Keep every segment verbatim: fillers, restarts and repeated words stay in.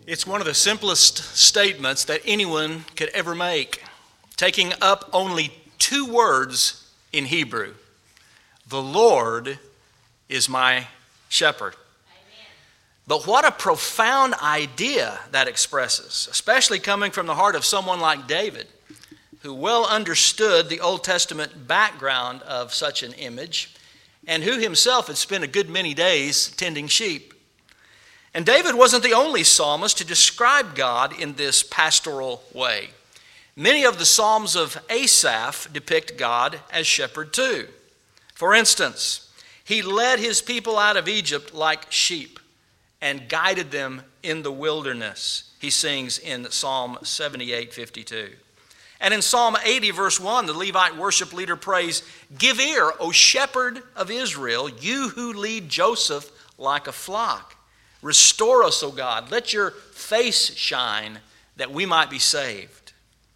It's one of the simplest statements that anyone could ever make, taking up only two words in Hebrew. The Lord is my shepherd. Amen. But what a profound idea that expresses, especially coming from the heart of someone like David, who well understood the Old Testament background of such an image, and who himself had spent a good many days tending sheep. And David wasn't the only psalmist to describe God in this pastoral way. Many of the Psalms of Asaph depict God as shepherd too. For instance, he led his people out of Egypt like sheep and guided them in the wilderness, he sings in Psalm seventy-eight fifty-two. And in Psalm eighty, verse one, the Levite worship leader prays, "Give ear, O shepherd of Israel, you who lead Joseph like a flock. Restore us, O God. Let your face shine that we might be saved."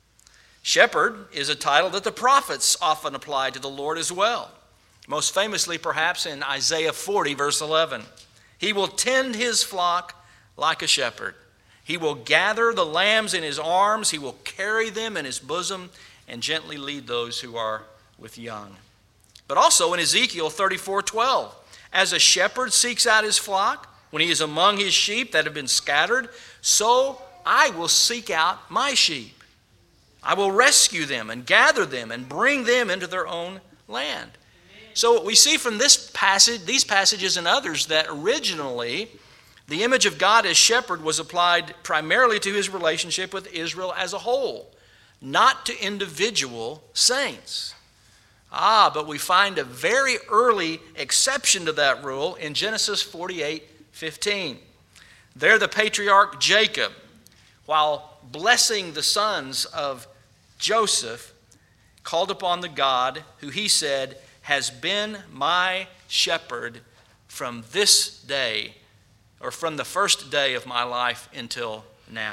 Shepherd is a title that the prophets often apply to the Lord as well. Most famously, perhaps, in Isaiah forty, verse eleven. He will tend his flock like a shepherd. He will gather the lambs in his arms. He will carry them in his bosom and gently lead those who are with young. But also in Ezekiel thirty-four twelve, as a shepherd seeks out his flock, when he is among his sheep that have been scattered, so I will seek out my sheep. I will rescue them and gather them and bring them into their own land. So what we see from this passage, these passages and others, that originally the image of God as shepherd was applied primarily to his relationship with Israel as a whole, not to individual saints. Ah, but we find a very early exception to that rule in Genesis forty-eight fifteen. There the patriarch Jacob, while blessing the sons of Joseph, called upon the God who he said has been my shepherd from this day, or from the first day of my life until now.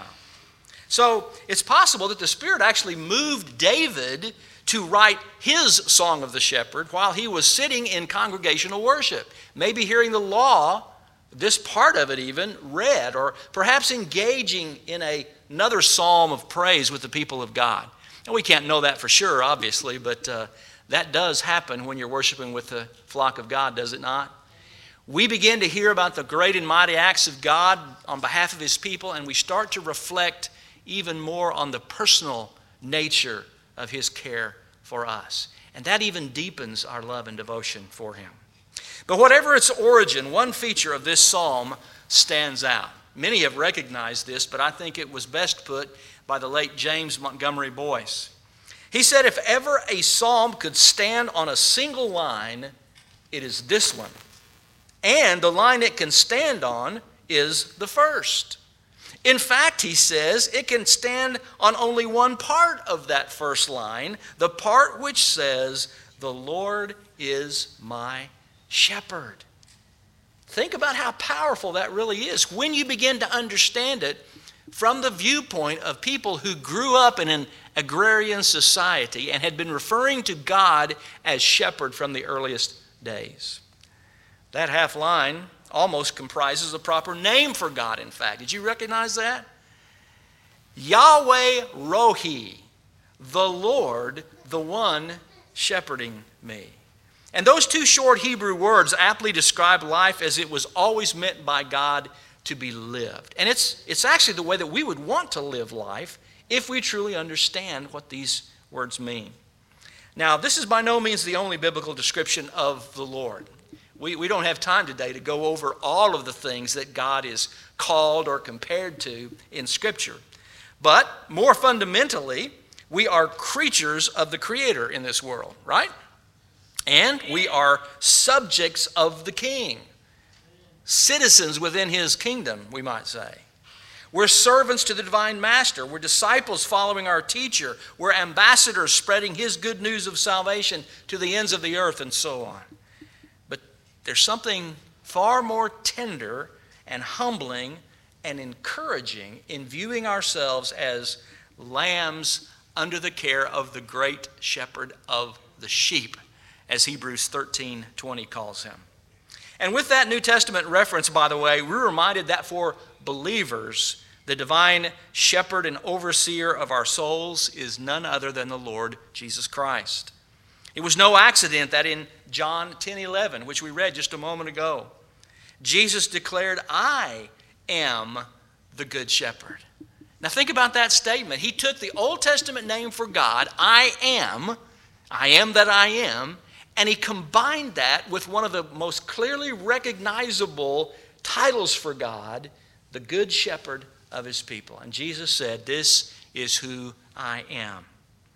So it's possible that the Spirit actually moved David to write his Song of the Shepherd while he was sitting in congregational worship, maybe hearing the law, this part of it even, read, or perhaps engaging in a, another psalm of praise with the people of God. And we can't know that for sure, obviously, but uh, that does happen when you're worshiping with the flock of God, does it not? We begin to hear about the great and mighty acts of God on behalf of his people, and we start to reflect even more on the personal nature of his care for us. And that even deepens our love and devotion for him. But whatever its origin, one feature of this psalm stands out. Many have recognized this, but I think it was best put by the late James Montgomery Boyce. He said, if ever a psalm could stand on a single line, it is this one. And the line it can stand on is the first. In fact, he says, it can stand on only one part of that first line, the part which says, "The Lord is my shepherd." Think about how powerful that really is when you begin to understand it from the viewpoint of people who grew up in an agrarian society and had been referring to God as shepherd from the earliest days. That half line almost comprises a proper name for God, in fact. Did you recognize that? Yahweh Rohi, the Lord, the one shepherding me. And those two short Hebrew words aptly describe life as it was always meant by God to be lived. And it's, it's actually the way that we would want to live life if we truly understand what these words mean. Now, this is by no means the only biblical description of the Lord. We, we don't have time today to go over all of the things that God is called or compared to in Scripture. But more fundamentally, we are creatures of the Creator in this world, right? And we are subjects of the King, citizens within his kingdom, we might say. We're servants to the divine master. We're disciples following our teacher. We're ambassadors spreading his good news of salvation to the ends of the earth, and so on. But there's something far more tender and humbling and encouraging in viewing ourselves as lambs under the care of the great shepherd of the sheep, as Hebrews thirteen twenty calls him. And with that New Testament reference, by the way, we're reminded that for believers, The divine shepherd and overseer of our souls is none other than the Lord Jesus Christ. It was no accident that in John ten eleven, which we read just a moment ago, Jesus declared, "I am the good shepherd." Now think about that statement. He took the Old Testament name for God, I am, I am that I am, and he combined that with one of the most clearly recognizable titles for God, the good shepherd of his people. And Jesus said, "This is who I am."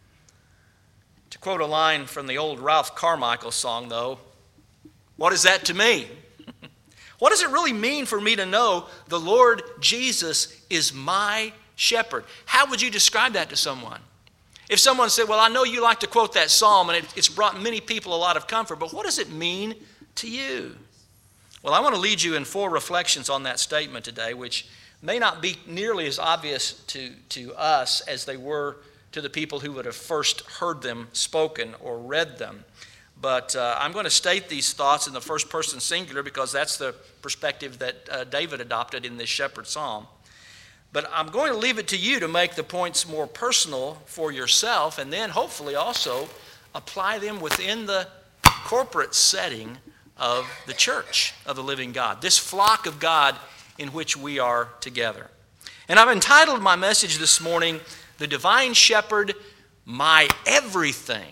To quote a line from the old Ralph Carmichael song, though, what is that to me? What does it really mean for me to know the Lord Jesus is my shepherd? How would you describe that to someone? If someone said, "Well, I know you like to quote that psalm, and it, it's brought many people a lot of comfort, but what does it mean to you?" Well, I want to lead you in four reflections on that statement today, which may not be nearly as obvious to, to us as they were to the people who would have first heard them spoken or read them. But uh, I'm going to state these thoughts in the first person singular because that's the perspective that uh, David adopted in this shepherd psalm. But I'm going to leave it to you to make the points more personal for yourself and then hopefully also apply them within the corporate setting of the church of the living God, this flock of God in which we are together. And I've entitled my message this morning, "The Divine Shepherd, My Everything."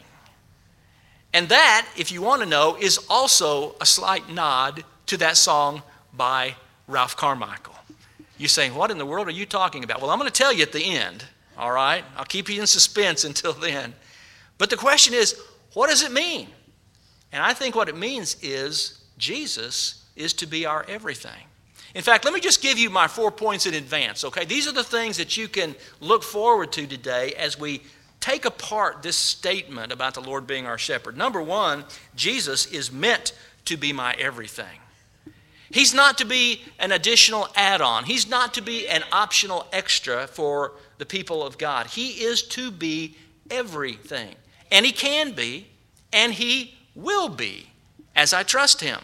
And that, if you want to know, is also a slight nod to that song by Ralph Carmichael. You're saying, what in the world are you talking about? Well, I'm going to tell you at the end, all right? I'll keep you in suspense until then. But the question is, what does it mean? And I think what it means is Jesus is to be our everything. In fact, let me just give you my four points in advance, okay? These are the things that you can look forward to today as we take apart this statement about the Lord being our shepherd. Number one, Jesus is meant to be my everything. He's not to be an additional add-on. He's not to be an optional extra for the people of God. He is to be everything. And he can be, and he will be, as I trust him.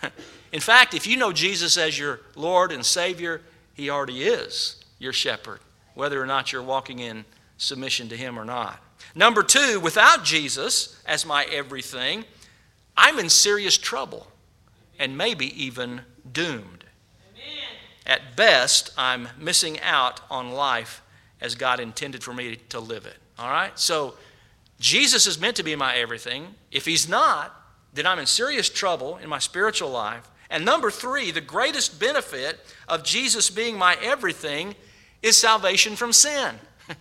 In fact, if you know Jesus as your Lord and Savior, he already is your shepherd, whether or not you're walking in submission to him or not. Number two, without Jesus as my everything, I'm in serious trouble and maybe even doomed. Amen. At best, I'm missing out on life as God intended for me to live it. All right? So Jesus is meant to be my everything. If he's not, then I'm in serious trouble in my spiritual life. And number three, the greatest benefit of Jesus being my everything is salvation from sin.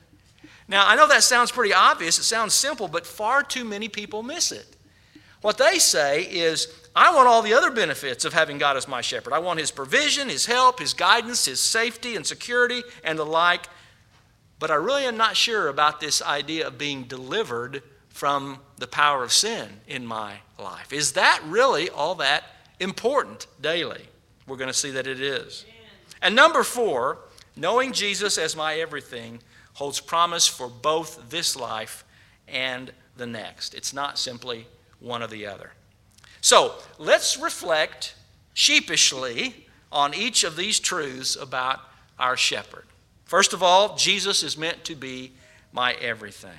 Now, I know that sounds pretty obvious. It sounds simple, but far too many people miss it. What they say is, I want all the other benefits of having God as my shepherd. I want his provision, his help, his guidance, his safety and security, and the like. But I really am not sure about this idea of being delivered from the power of sin in my life. Is that really all that important daily? We're going to see that it is. And number four, knowing Jesus as my everything holds promise for both this life and the next. It's not simply one or the other. So let's reflect sheepishly on each of these truths about our shepherd. First of all, Jesus is meant to be my everything.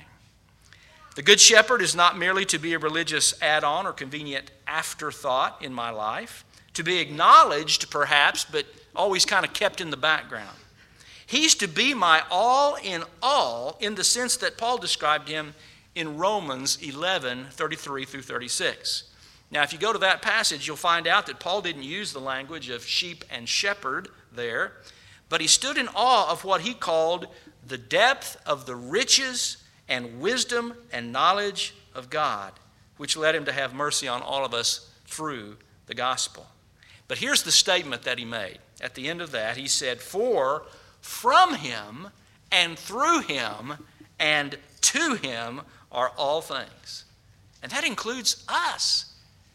The Good Shepherd is not merely to be a religious add-on or convenient afterthought in my life, to be acknowledged perhaps, but always kind of kept in the background. He's to be my all in all in the sense that Paul described him in Romans eleven, thirty-three through thirty-six. Now, if you go to that passage, you'll find out that Paul didn't use the language of sheep and shepherd there, but he stood in awe of what he called the depth of the riches and wisdom and knowledge of God, which led him to have mercy on all of us through the gospel. But here's the statement that he made. At the end of that, he said, "For from him and through him and to him are all things." And that includes us.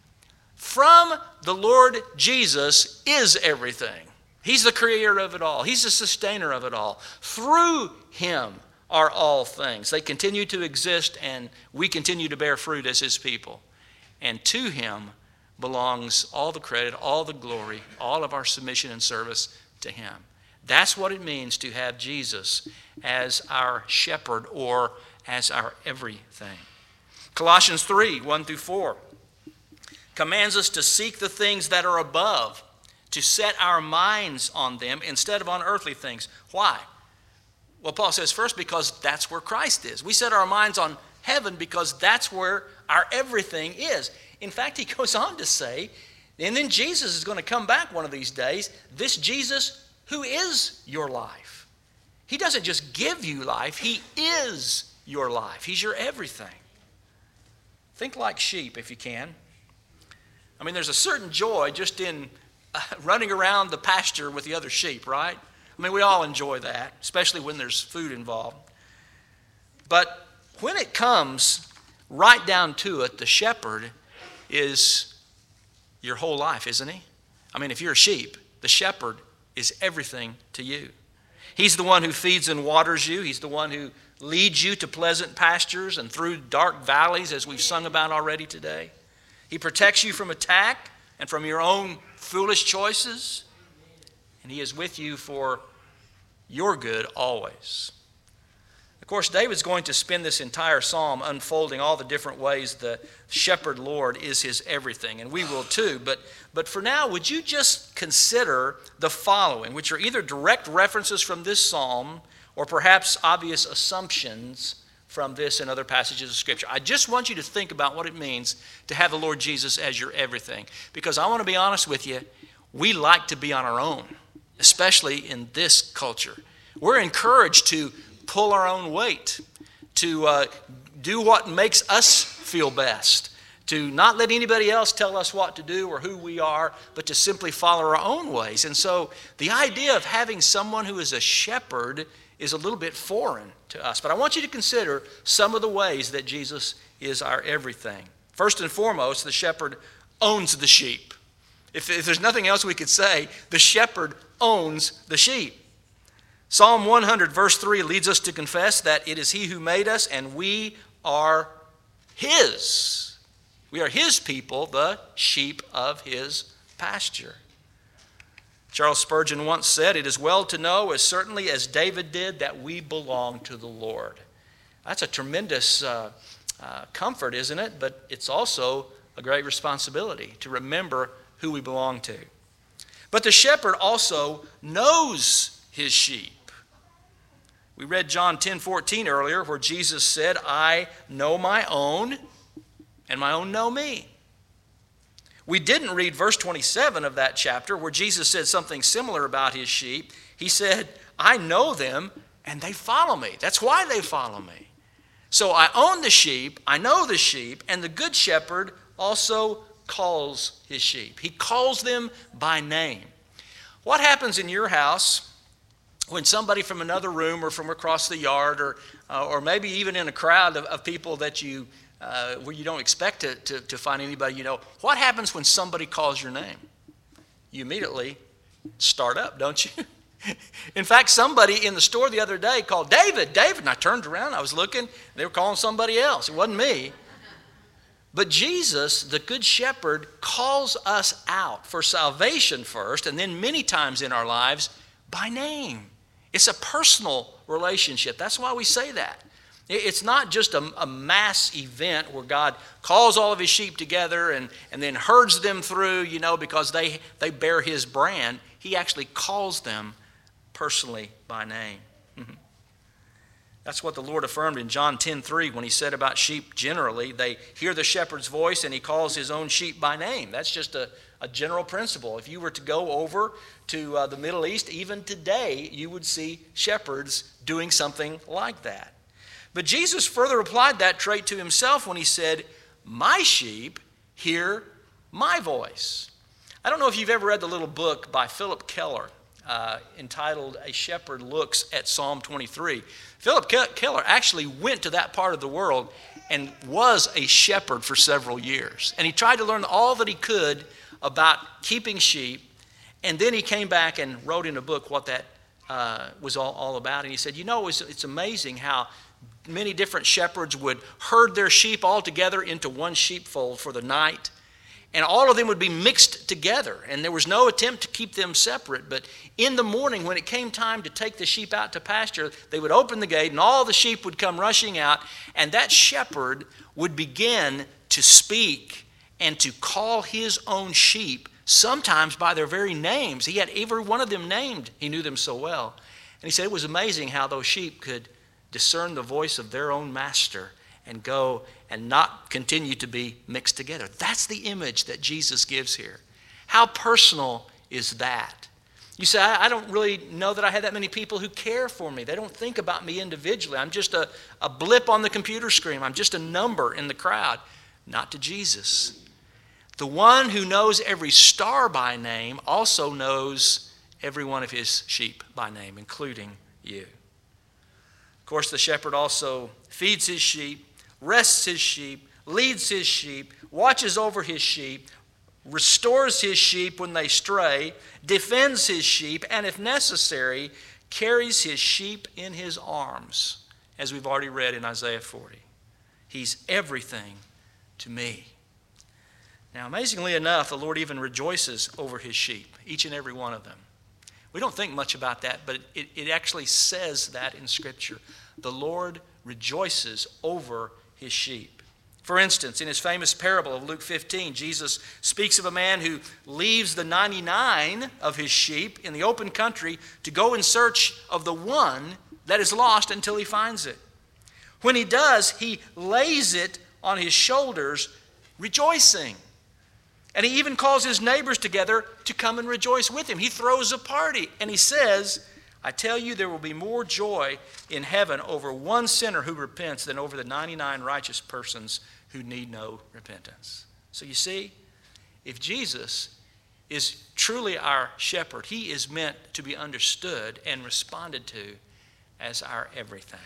From the Lord Jesus is everything. He's the creator of it all. He's the sustainer of it all. Through him are all things. They continue to exist, and we continue to bear fruit as his people. And to him belongs all the credit, all the glory, all of our submission and service to him. That's what it means to have Jesus as our shepherd or as our everything. Colossians three, one through four commands us to seek the things that are above, to set our minds on them instead of on earthly things. Why? Well, Paul says first, because that's where Christ is. We set our minds on heaven because that's where our everything is. In fact, he goes on to say, and then Jesus is going to come back one of these days, this Jesus who is your life. He doesn't just give you life, he is your life. He's your everything. Think like sheep if you can. I mean, there's a certain joy just in uh, running around the pasture with the other sheep, right? I mean, we all enjoy that, especially when there's food involved. But when it comes right down to it, the shepherd is your whole life, isn't he? I mean, if you're a sheep, the shepherd is everything to you. He's the one who feeds and waters you. He's the one who leads you to pleasant pastures and through dark valleys, as we've sung about already today. He protects you from attack and from your own foolish choices. And he is with you for your good always. Of course, David's going to spend this entire psalm unfolding all the different ways the shepherd Lord is his everything, and we will too. But, but for now, would you just consider the following, which are either direct references from this psalm or perhaps obvious assumptions from this and other passages of Scripture. I just want you to think about what it means to have the Lord Jesus as your everything. Because I want to be honest with you, we like to be on our own, especially in this culture. We're encouraged to pull our own weight, to uh, do what makes us feel best, to not let anybody else tell us what to do or who we are, but to simply follow our own ways. And so the idea of having someone who is a shepherd is a little bit foreign to us. But I want you to consider some of the ways that Jesus is our everything. First and foremost, the shepherd owns the sheep. If, if there's nothing else we could say, the shepherd owns the sheep. Psalm one hundred verse three leads us to confess that it is he who made us and we are his. We are his people, the sheep of his pasture. Charles Spurgeon once said, "It is well to know, as certainly as David did, that we belong to the Lord." That's a tremendous uh, uh, comfort, isn't it? But it's also a great responsibility to remember who we belong to. But the shepherd also knows his sheep. We read John ten fourteen earlier, where Jesus said, "I know my own, and my own know me." We didn't read verse twenty-seven of that chapter, where Jesus said something similar about his sheep. He said, "I know them, and they follow me." That's why they follow me. So I own the sheep, I know the sheep, and the good shepherd also calls his sheep. He calls them by name. What happens in your house when somebody from another room or from across the yard or, uh, or maybe even in a crowd of, of people that you, uh, where you don't expect to, to, to find anybody you know, what happens when somebody calls your name? You immediately start up, don't you? In fact, somebody in the store the other day called, "David, David," and I turned around, I was looking, they were calling somebody else. It wasn't me. But Jesus, the Good Shepherd, calls us out for salvation first, and then many times in our lives by name. It's a personal relationship. That's why we say that. It's not just a, a mass event where God calls all of his sheep together and, and then herds them through, you know, because they, they bear his brand. He actually calls them personally by name. That's what the Lord affirmed in John ten three when he said about sheep generally, they hear the shepherd's voice and he calls his own sheep by name. That's just a, a general principle. If you were to go over to uh, the Middle East, even today, you would see shepherds doing something like that. But Jesus further applied that trait to himself when he said, "My sheep hear my voice." I don't know if you've ever read the little book by Philip Keller uh, entitled "A Shepherd Looks at Psalm twenty-three." Philip Keller actually went to that part of the world and was a shepherd for several years. And he tried to learn all that he could about keeping sheep. And then he came back and wrote in a book what that uh, was all, all about. And he said, you know, it's, it's amazing how many different shepherds would herd their sheep all together into one sheepfold for the night. And all of them would be mixed together, and there was no attempt to keep them separate. But in the morning, when it came time to take the sheep out to pasture, they would open the gate, and all the sheep would come rushing out, and that shepherd would begin to speak and to call his own sheep, sometimes by their very names. He had every one of them named. He knew them so well. And he said it was amazing how those sheep could discern the voice of their own master and go and not continue to be mixed together. That's the image that Jesus gives here. How personal is that? You say, I, I don't really know that I have that many people who care for me. They don't think about me individually. I'm just a, a blip on the computer screen. I'm just a number in the crowd. Not to Jesus. The one who knows every star by name also knows every one of his sheep by name, including you. Of course, the shepherd also feeds his sheep, rests his sheep, leads his sheep, watches over his sheep, restores his sheep when they stray, defends his sheep, and if necessary, carries his sheep in his arms, as we've already read in Isaiah forty. He's everything to me. Now, amazingly enough, the Lord even rejoices over his sheep, each and every one of them. We don't think much about that, but it, it actually says that in Scripture. The Lord rejoices over his sheep. For instance, in his famous parable of Luke fifteen, Jesus speaks of a man who leaves the ninety-nine of his sheep in the open country to go in search of the one that is lost until he finds it. When he does, he lays it on his shoulders, rejoicing. And he even calls his neighbors together to come and rejoice with him. He throws a party, and he says, I tell you, there will be more joy in heaven over one sinner who repents than over the ninety-nine righteous persons who need no repentance. So you see, if Jesus is truly our shepherd, he is meant to be understood and responded to as our everything.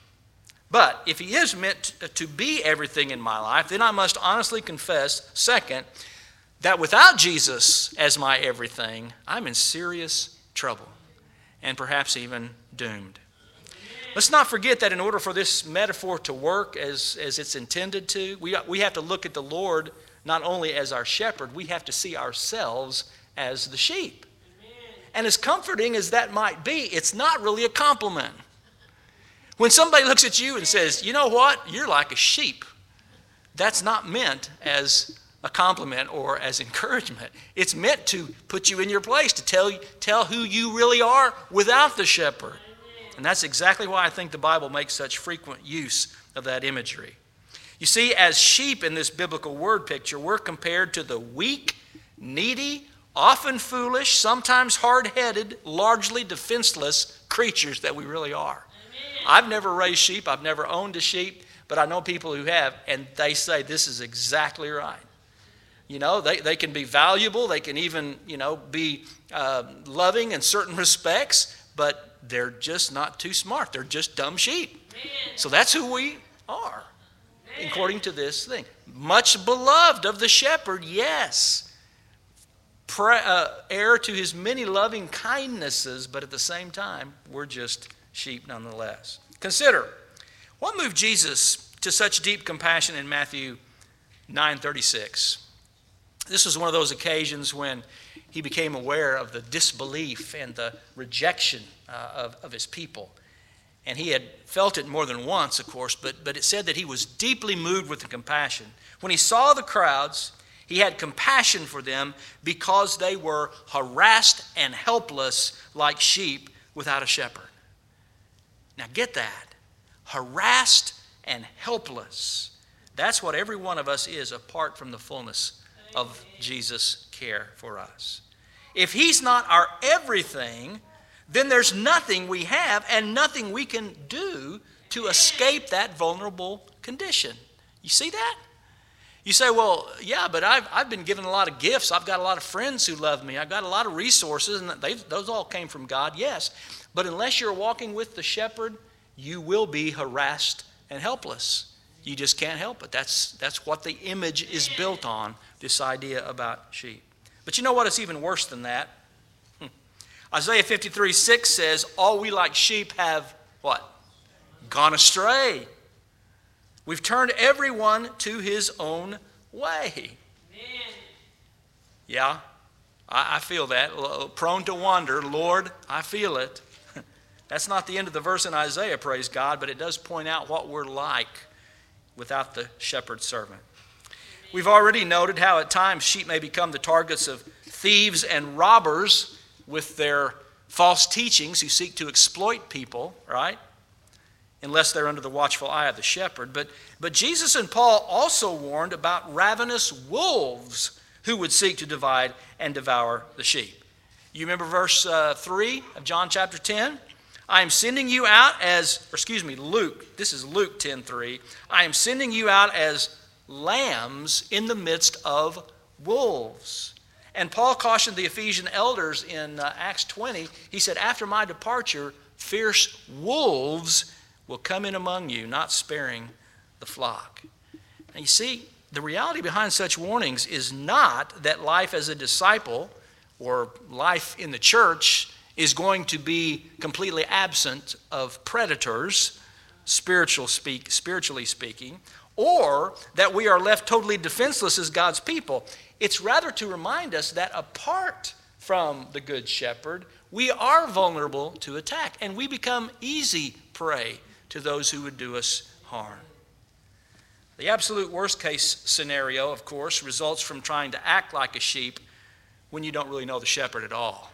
But if he is meant to be everything in my life, then I must honestly confess, second, that without Jesus as my everything, I'm in serious trouble, and perhaps even doomed. Let's not forget that in order for this metaphor to work as, as it's intended to, we, we have to look at the Lord not only as our shepherd, we have to see ourselves as the sheep. And as comforting as that might be, it's not really a compliment. When somebody looks at you and says, you know what, you're like a sheep, that's not meant as a compliment or as encouragement. It's meant to put you in your place, to tell, tell who you really are without the shepherd. And that's exactly why I think the Bible makes such frequent use of that imagery. You see, as sheep in this biblical word picture, we're compared to the weak, needy, often foolish, sometimes hard-headed, largely defenseless creatures that we really are. Amen. I've never raised sheep. I've never owned a sheep, but I know people who have, and they say this is exactly right. You know, they, they can be valuable. They can even, you know, be uh, loving in certain respects, but they're just not too smart. They're just dumb sheep. Man. So that's who we are, man, according to this thing. Much beloved of the shepherd, yes. Pre, uh, heir to his many loving kindnesses, but at the same time, we're just sheep nonetheless. Consider, what moved Jesus to such deep compassion in Matthew nine thirty-six? This was one of those occasions when he became aware of the disbelief and the rejection uh, of, of his people. And he had felt it more than once, of course, but, but it said that he was deeply moved with the compassion. When he saw the crowds, he had compassion for them because they were harassed and helpless like sheep without a shepherd. Now get that. Harassed and helpless. That's what every one of us is apart from the fullness of Jesus' care for us. If he's not our everything, then there's nothing we have and nothing we can do to escape that vulnerable condition. You see that? You say, well, yeah, but I've, I've been given a lot of gifts. I've got a lot of friends who love me. I've got a lot of resources, and they've, those all came from God, yes. But unless you're walking with the shepherd, you will be harassed and helpless. You just can't help it. That's, that's what the image is built on, this idea about sheep. But you know what? It's even worse than that. Hmm. Isaiah fifty-three six says, all we like sheep have what? Gone astray. We've turned everyone to his own way. Amen. Yeah, I, I feel that. Prone to wander, Lord, I feel it. That's not the end of the verse in Isaiah, praise God, but it does point out what we're like without the shepherd servant. We've already noted how at times sheep may become the targets of thieves and robbers with their false teachings who seek to exploit people, right? Unless they're under the watchful eye of the shepherd. But, but Jesus and Paul also warned about ravenous wolves who would seek to divide and devour the sheep. You remember verse uh, three of John chapter ten? I am sending you out as, or excuse me, Luke. This is Luke ten three. I am sending you out as lambs in the midst of wolves. And Paul cautioned the Ephesian elders in uh, Acts twenty. He said, after my departure, fierce wolves will come in among you, not sparing the flock. Now you see, the reality behind such warnings is not that life as a disciple or life in the church is going to be completely absent of predators, spiritual speak, spiritually speaking, or that we are left totally defenseless as God's people. It's rather to remind us that apart from the Good Shepherd, we are vulnerable to attack, and we become easy prey to those who would do us harm. The absolute worst case scenario, of course, results from trying to act like a sheep when you don't really know the shepherd at all.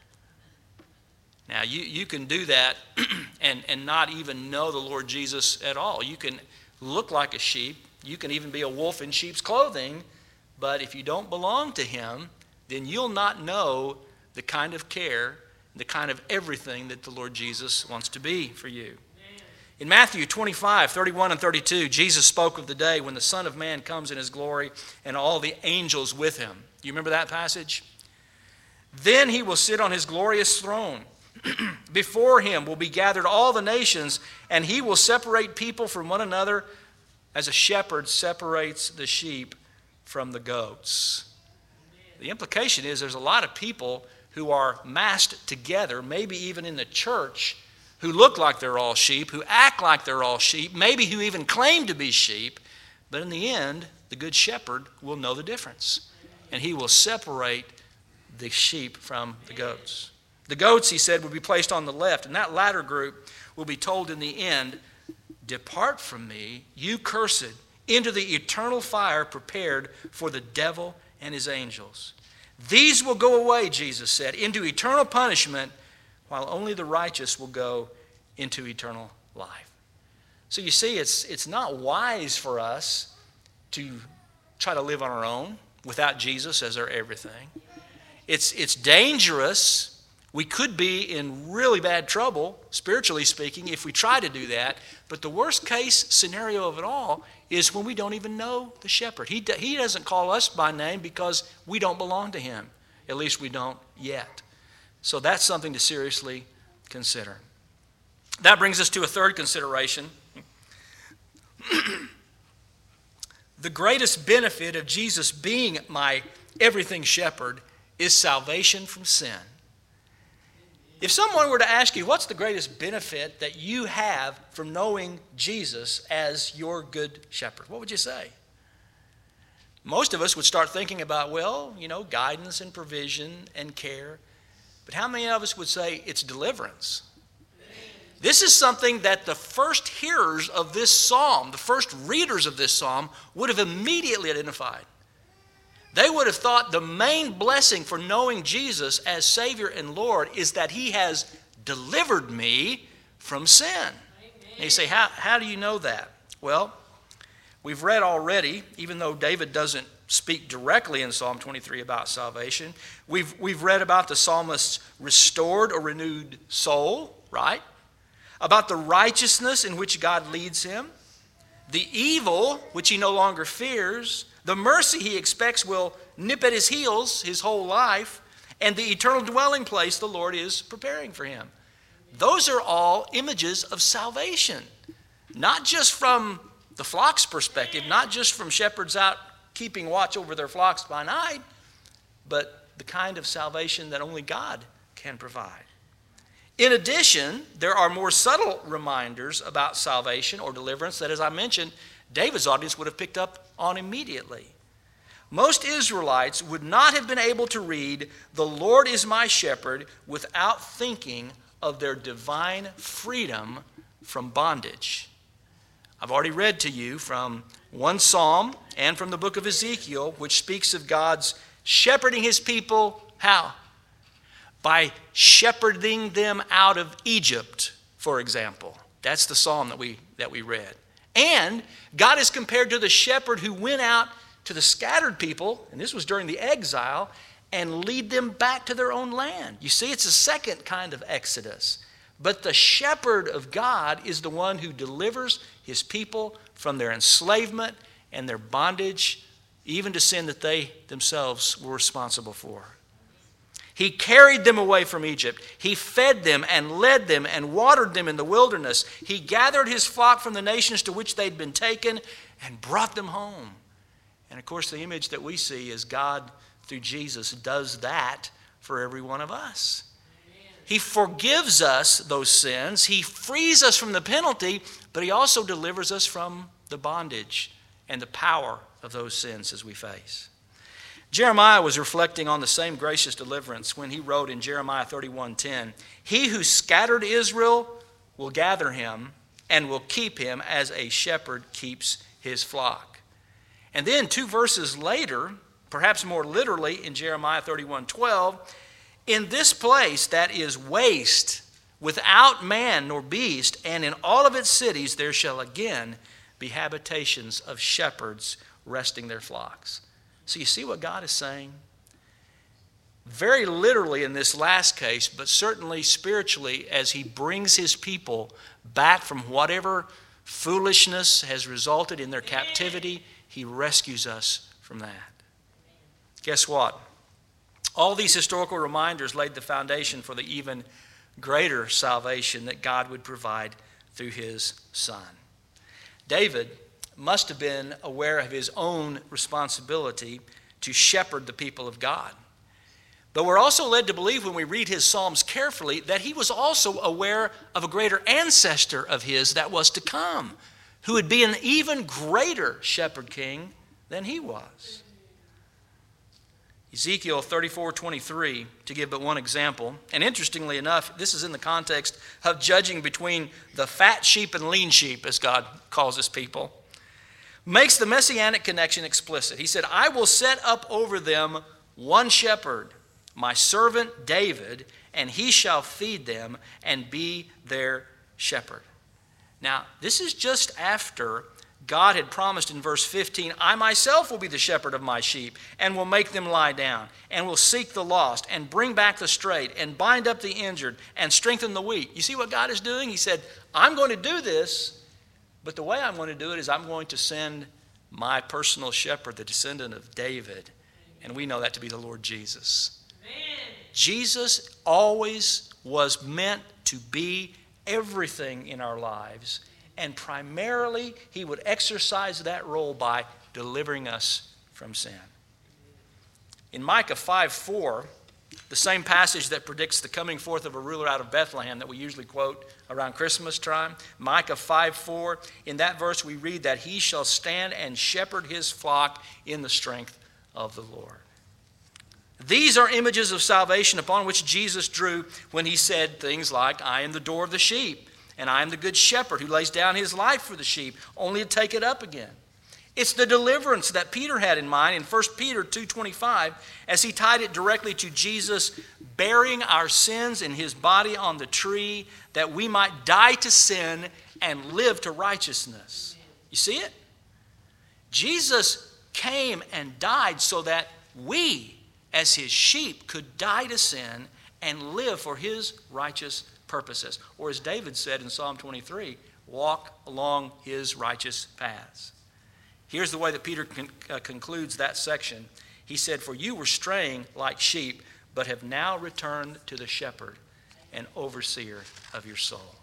Now, you, you can do that and, and not even know the Lord Jesus at all. You can look like a sheep. You can even be a wolf in sheep's clothing. But if you don't belong to him, then you'll not know the kind of care, the kind of everything that the Lord Jesus wants to be for you. In Matthew twenty-five, thirty-one and thirty-two, Jesus spoke of the day when the Son of Man comes in his glory and all the angels with him. You remember that passage? Then he will sit on his glorious throne. Before him will be gathered all the nations, and he will separate people from one another as a shepherd separates the sheep from the goats. The implication is there's a lot of people who are massed together, maybe even in the church, who look like they're all sheep, who act like they're all sheep, maybe who even claim to be sheep, but in the end, the good shepherd will know the difference, and he will separate the sheep from the goats. The goats, he said, will be placed on the left, and that latter group will be told in the end, depart from me, you cursed, into the eternal fire prepared for the devil and his angels. These will go away, Jesus said, into eternal punishment, while only the righteous will go into eternal life. So you see, it's, it's not wise for us to try to live on our own without Jesus as our everything. It's, it's dangerous. We could be in really bad trouble, spiritually speaking, if we try to do that. But the worst case scenario of it all is when we don't even know the shepherd. He, he doesn't call us by name because we don't belong to him. At least we don't yet. So that's something to seriously consider. That brings us to a third consideration. The greatest benefit of Jesus being my everything shepherd is salvation from sin. If someone were to ask you, what's the greatest benefit that you have from knowing Jesus as your good shepherd? What would you say? Most of us would start thinking about, well, you know, guidance and provision and care. But how many of us would say it's deliverance? This is something that the first hearers of this psalm, the first readers of this psalm, would have immediately identified. They would have thought the main blessing for knowing Jesus as Savior and Lord is that he has delivered me from sin. And you say, how, how do you know that? Well, we've read already, even though David doesn't speak directly in Psalm twenty-three about salvation, we've, we've read about the psalmist's restored or renewed soul, right? About the righteousness in which God leads him, the evil which he no longer fears, the mercy he expects will nip at his heels his whole life, and the eternal dwelling place the Lord is preparing for him. Those are all images of salvation, not just from the flock's perspective, not just from shepherds out keeping watch over their flocks by night, but the kind of salvation that only God can provide. In addition, there are more subtle reminders about salvation or deliverance that, as I mentioned, David's audience would have picked up on immediately. Most Israelites would not have been able to read, "The Lord is my shepherd," without thinking of their divine freedom from bondage. I've already read to you from one psalm and from the book of Ezekiel, which speaks of God's shepherding his people. How? By shepherding them out of Egypt, for example. That's the psalm that we, that we read. And God is compared to the shepherd who went out to the scattered people, and this was during the exile, and lead them back to their own land. You see, it's a second kind of exodus. But the shepherd of God is the one who delivers his people from their enslavement and their bondage, even to sin that they themselves were responsible for. He carried them away from Egypt. He fed them and led them and watered them in the wilderness. He gathered his flock from the nations to which they'd been taken and brought them home. And of course, the image that we see is God, through Jesus, does that for every one of us. Amen. He forgives us those sins. He frees us from the penalty, but he also delivers us from the bondage and the power of those sins as we face. Jeremiah was reflecting on the same gracious deliverance when he wrote in Jeremiah thirty-one ten, "He who scattered Israel will gather him and will keep him as a shepherd keeps his flock." And then two verses later, perhaps more literally in Jeremiah thirty-one twelve, "In this place that is waste, without man nor beast, and in all of its cities there shall again be habitations of shepherds resting their flocks." So you see what God is saying? Very literally in this last case, but certainly spiritually, as he brings his people back from whatever foolishness has resulted in their captivity, he rescues us from that. Guess what? All these historical reminders laid the foundation for the even greater salvation that God would provide through his Son. David must have been aware of his own responsibility to shepherd the people of God. But we're also led to believe when we read his Psalms carefully that he was also aware of a greater ancestor of his that was to come, who would be an even greater shepherd king than he was. Ezekiel thirty-four twenty-three, to give but one example, and interestingly enough, this is in the context of judging between the fat sheep and lean sheep, as God calls his people, makes the messianic connection explicit. He said, "I will set up over them one shepherd, my servant David, and he shall feed them and be their shepherd." Now, this is just after God had promised in verse fifteen, "I myself will be the shepherd of my sheep and will make them lie down and will seek the lost and bring back the strayed and bind up the injured and strengthen the weak." You see what God is doing? He said, "I'm going to do this, but the way I'm going to do it is I'm going to send my personal shepherd, the descendant of David." And we know that to be the Lord Jesus. Amen. Jesus always was meant to be everything in our lives, and primarily he would exercise that role by delivering us from sin. In Micah five four, the same passage that predicts the coming forth of a ruler out of Bethlehem that we usually quote around Christmas time, Micah five four, in that verse we read that he shall stand and shepherd his flock in the strength of the Lord. These are images of salvation upon which Jesus drew when he said things like, "I am the door of the sheep, and I am the good shepherd who lays down his life for the sheep, only to take it up again." It's the deliverance that Peter had in mind in First Peter two twenty-five as he tied it directly to Jesus bearing our sins in his body on the tree that we might die to sin and live to righteousness. You see it? Jesus came and died so that we, as his sheep, could die to sin and live for his righteous purposes. Or as David said in Psalm twenty-three, walk along his righteous paths. Here's the way that Peter con- uh, concludes that section. He said, "For you were straying like sheep, but have now returned to the shepherd and overseer of your soul."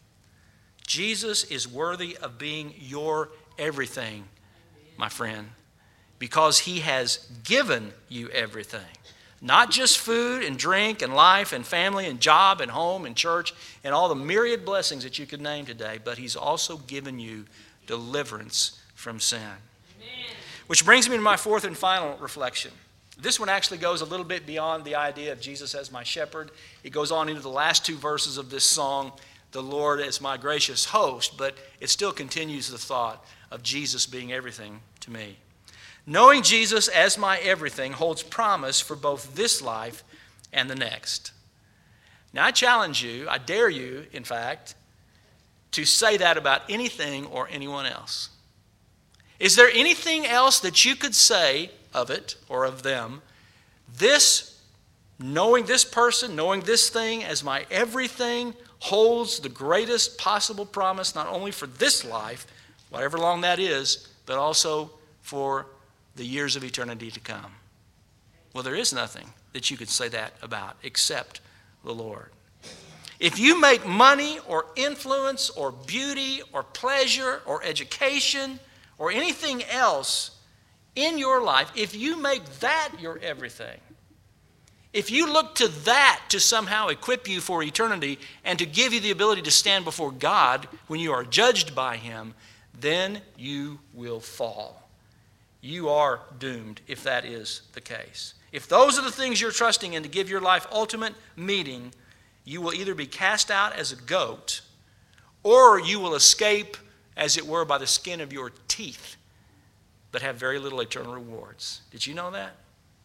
Jesus is worthy of being your everything, my friend, because he has given you everything. Not just food and drink and life and family and job and home and church and all the myriad blessings that you could name today, but he's also given you deliverance from sin. Amen. Which brings me to my fourth and final reflection. This one actually goes a little bit beyond the idea of Jesus as my shepherd. It goes on into the last two verses of this song, the Lord as my gracious host, but it still continues the thought of Jesus being everything to me. Knowing Jesus as my everything holds promise for both this life and the next. Now I challenge you, I dare you, in fact, to say that about anything or anyone else. Is there anything else that you could say of it or of them? This, knowing this person, knowing this thing as my everything, holds the greatest possible promise, not only for this life, whatever long that is, but also for the years of eternity to come. Well, there is nothing that you could say that about except the Lord. If you make money or influence or beauty or pleasure or education or anything else in your life, if you make that your everything, if you look to that to somehow equip you for eternity and to give you the ability to stand before God when you are judged by Him, then you will fall. You are doomed if that is the case. If those are the things you're trusting in to give your life ultimate meaning, you will either be cast out as a goat or you will escape, as it were, by the skin of your teeth, but have very little eternal rewards. Did you know that?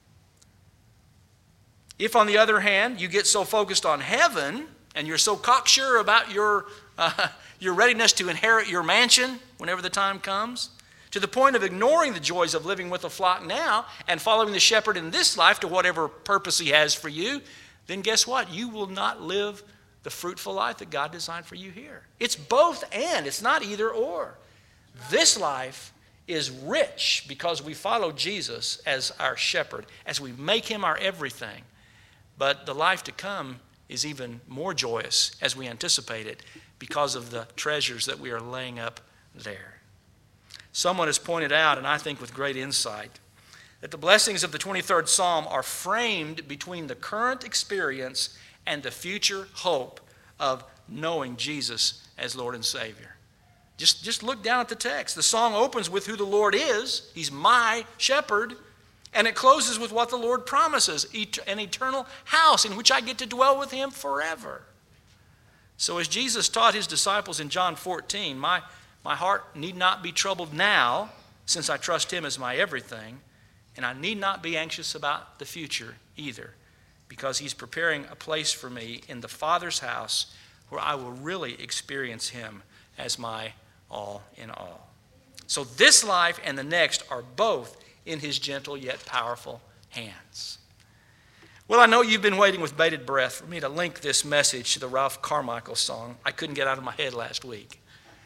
If, on the other hand, you get so focused on heaven and you're so cocksure about your, uh, your readiness to inherit your mansion whenever the time comes, to the point of ignoring the joys of living with the flock now and following the shepherd in this life to whatever purpose he has for you, then guess what? You will not live the fruitful life that God designed for you here. It's both and. It's not either or. This life is rich because we follow Jesus as our shepherd, as we make him our everything. But the life to come is even more joyous as we anticipate it because of the treasures that we are laying up there. Someone has pointed out, and I think with great insight, that the blessings of the twenty-third Psalm are framed between the current experience and the future hope of knowing Jesus as Lord and Savior. Just, just look down at the text. The song opens with who the Lord is. He's my shepherd. And it closes with what the Lord promises, an eternal house in which I get to dwell with him forever. So as Jesus taught his disciples in John fourteen, my, my heart need not be troubled now, since I trust him as my everything, and I need not be anxious about the future either, because he's preparing a place for me in the Father's house where I will really experience him as my all in all. So this life and the next are both in his gentle yet powerful hands. Well, I know you've been waiting with bated breath for me to link this message to the Ralph Carmichael song I couldn't get out of my head last week.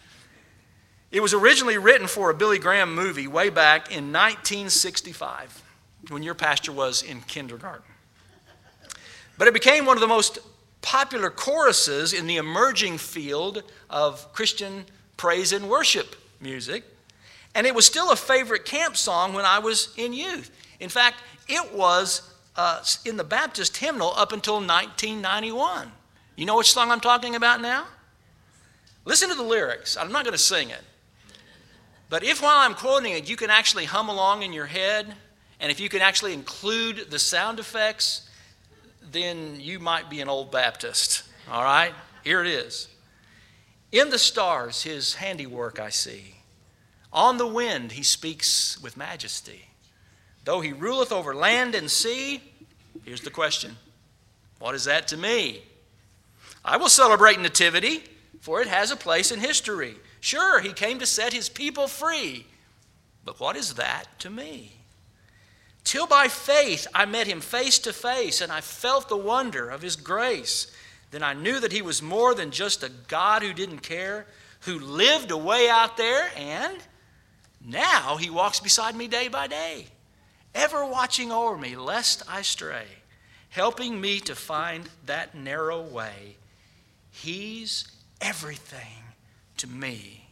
It was originally written for a Billy Graham movie way back in nineteen sixty-five, when your pastor was in kindergarten. But it became one of the most popular choruses in the emerging field of Christian praise and worship music. And it was still a favorite camp song when I was in youth. In fact, it was uh, in the Baptist hymnal up until nineteen ninety-one. You know which song I'm talking about now? Listen to the lyrics. I'm not going to sing it. But if while I'm quoting it, you can actually hum along in your head, and if you can actually include the sound effects, then you might be an old Baptist. All right? Here it is. In the stars, his handiwork I see. On the wind he speaks with majesty. Though he ruleth over land and sea, here's the question, what is that to me? I will celebrate nativity, for it has a place in history. Sure, he came to set his people free, but what is that to me? Till by faith I met him face to face, and I felt the wonder of his grace. Then I knew that he was more than just a God who didn't care, who lived away out there, and now he walks beside me day by day, ever watching over me lest I stray, helping me to find that narrow way. He's everything to me.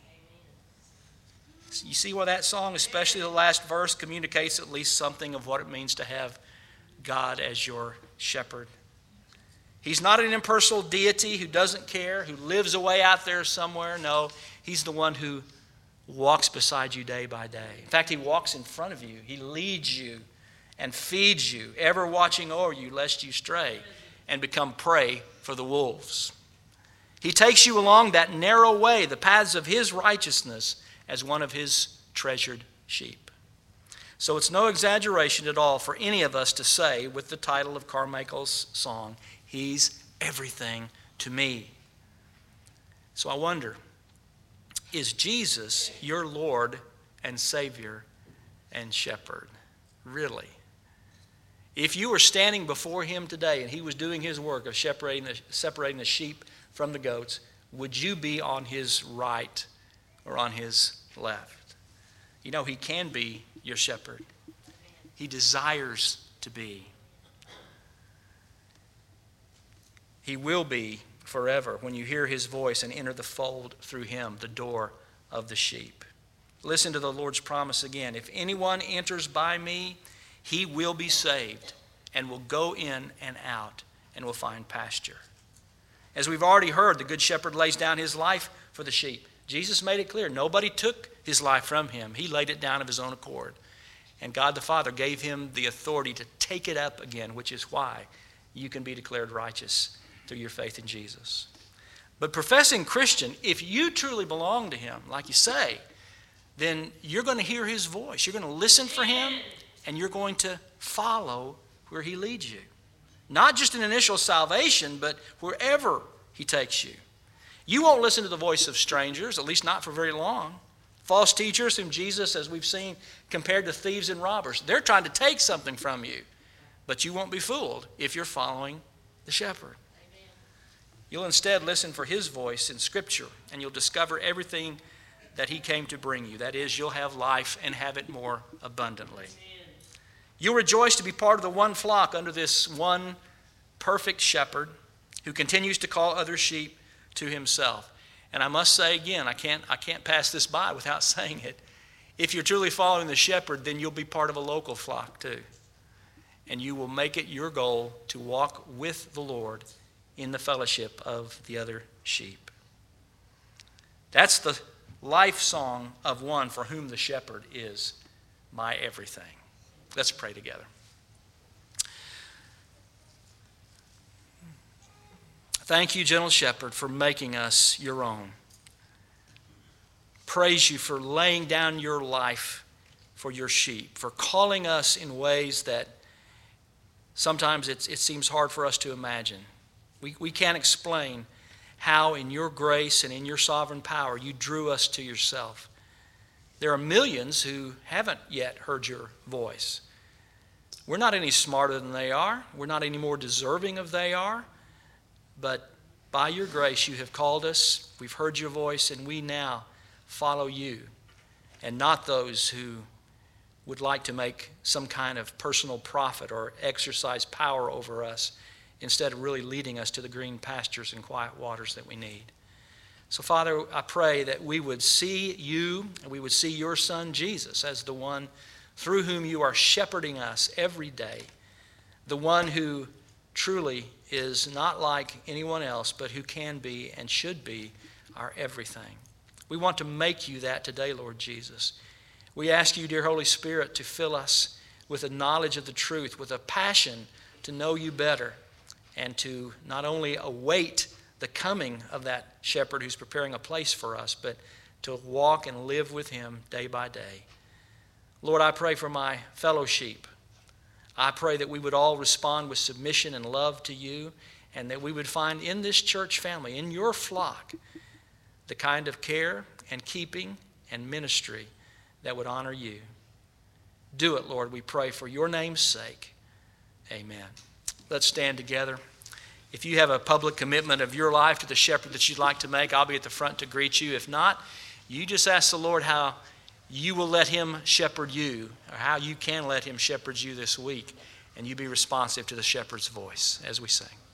You see why that song, especially the last verse, communicates at least something of what it means to have God as your shepherd. He's not an impersonal deity who doesn't care, who lives away out there somewhere. No, he's the one who walks beside you day by day. In fact, he walks in front of you. He leads you and feeds you, ever watching over you lest you stray and become prey for the wolves. He takes you along that narrow way, the paths of his righteousness, as one of his treasured sheep. So it's no exaggeration at all for any of us to say, with the title of Carmichael's song, he's everything to me. So I wonder, is Jesus your Lord and Savior and Shepherd? Really? If you were standing before him today and he was doing his work of separating the, separating the sheep from the goats, would you be on his right or on his left? You know, he can be your shepherd. He desires to be. He will be forever when you hear his voice and enter the fold through him, the door of the sheep. Listen to the Lord's promise again. If anyone enters by me, he will be saved and will go in and out and will find pasture. As we've already heard, the good shepherd lays down his life for the sheep. Jesus made it clear. Nobody took his life from him. He laid it down of his own accord. And God the Father gave him the authority to take it up again, which is why you can be declared righteous through your faith in Jesus. But professing Christian, if you truly belong to him, like you say, then you're going to hear his voice. You're going to listen for him, and you're going to follow where he leads you. Not just in initial salvation, but wherever he takes you. You won't listen to the voice of strangers, at least not for very long. False teachers whom Jesus, as we've seen, compared to thieves and robbers. They're trying to take something from you, but you won't be fooled if you're following the shepherd. Amen. You'll instead listen for his voice in Scripture, and you'll discover everything that he came to bring you. That is, you'll have life and have it more abundantly. Amen. You'll rejoice to be part of the one flock under this one perfect shepherd who continues to call other sheep to himself. And I must say again, I can't, I can't pass this by without saying it. If you're truly following the shepherd, then you'll be part of a local flock too. And you will make it your goal to walk with the Lord in the fellowship of the other sheep. That's the life song of one for whom the shepherd is my everything. Let's pray together. Thank you, gentle shepherd, for making us your own. Praise you for laying down your life for your sheep, for calling us in ways that sometimes it's, it seems hard for us to imagine. We, we can't explain how in your grace and in your sovereign power you drew us to yourself. There are millions who haven't yet heard your voice. We're not any smarter than they are. We're not any more deserving of they are. But by your grace, you have called us. We've heard your voice, and we now follow you, and not those who would like to make some kind of personal profit or exercise power over us, instead of really leading us to the green pastures and quiet waters that we need. So, Father, I pray that we would see you, and we would see your Son, Jesus, as the one through whom you are shepherding us every day, the one who truly is not like anyone else, but who can be and should be our everything. We want to make you that today, Lord Jesus. We ask you, dear Holy Spirit, to fill us with a knowledge of the truth, with a passion to know you better, and to not only await the coming of that shepherd who's preparing a place for us, but to walk and live with him day by day. Lord, I pray for my fellow sheep. I pray that we would all respond with submission and love to you, and that we would find in this church family, in your flock, the kind of care and keeping and ministry that would honor you. Do it, Lord, we pray for your name's sake. Amen. Let's stand together. If you have a public commitment of your life to the shepherd that you'd like to make, I'll be at the front to greet you. If not, you just ask the Lord how you will let him shepherd you, or how you can let him shepherd you this week, and you be responsive to the shepherd's voice as we sing.